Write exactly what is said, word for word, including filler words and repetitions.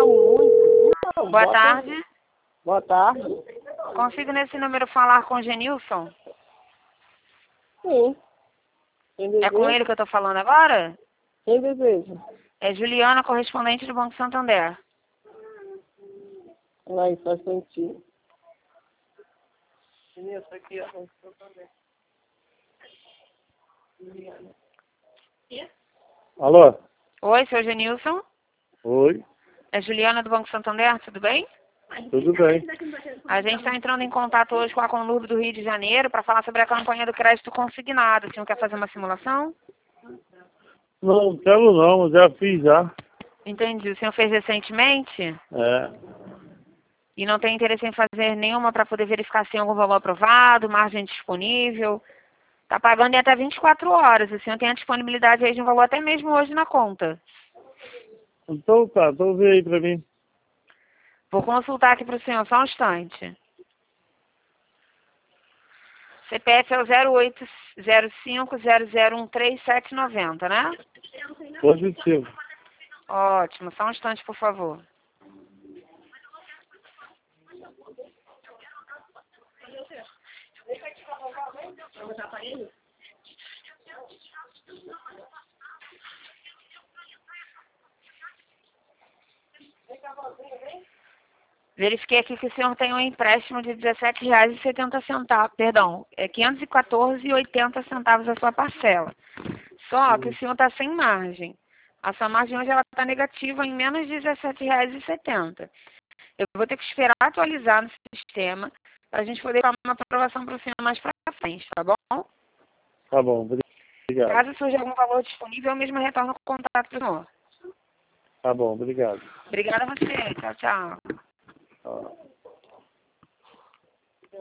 Não, muito. Não, Boa bota- tarde. Boa tarde. Consigo nesse número falar com o Genilson? Sim. Quem É com deseja? ele que eu tô falando agora? Quem deseja? É Juliana, correspondente do Banco Santander. Lá em só instantinho. Isso aqui, ó. Alô? Oi, seu Genilson? Oi, É Juliana do Banco Santander, tudo bem? tudo bem? A gente está entrando em contato hoje com a Conlurb do Rio de Janeiro para falar sobre a campanha do crédito consignado. O senhor quer fazer uma simulação? Não, quero não, já fiz já. Entendi. O senhor fez recentemente É. e não tem interesse em fazer nenhuma para poder verificar se tem algum valor aprovado, margem disponível? Está pagando em até vinte e quatro horas. O senhor tem a disponibilidade aí de um valor até mesmo hoje na conta. Então tá, então vê aí pra mim. Vou consultar aqui para o senhor, só um instante. C P F é o zero oito zero cinco zero zero um três sete nove zero, né? Positivo. Ótimo, só um instante, por favor. Verifiquei aqui que o senhor tem um empréstimo de dezessete reais e setenta centavos, perdão, é quinhentos e quatorze reais e oitenta centavos a sua parcela. Só que o senhor está sem margem. A sua margem hoje ela está negativa em menos de dezessete reais e setenta centavos. Eu vou ter que esperar atualizar no sistema para a gente poder dar uma aprovação para o senhor mais para frente, tá bom? Tá bom, obrigado. Caso surja algum valor disponível, eu mesmo retorno o contato para o senhor. Tá bom, obrigado. Obrigada a você. Tchau, tchau. Ó.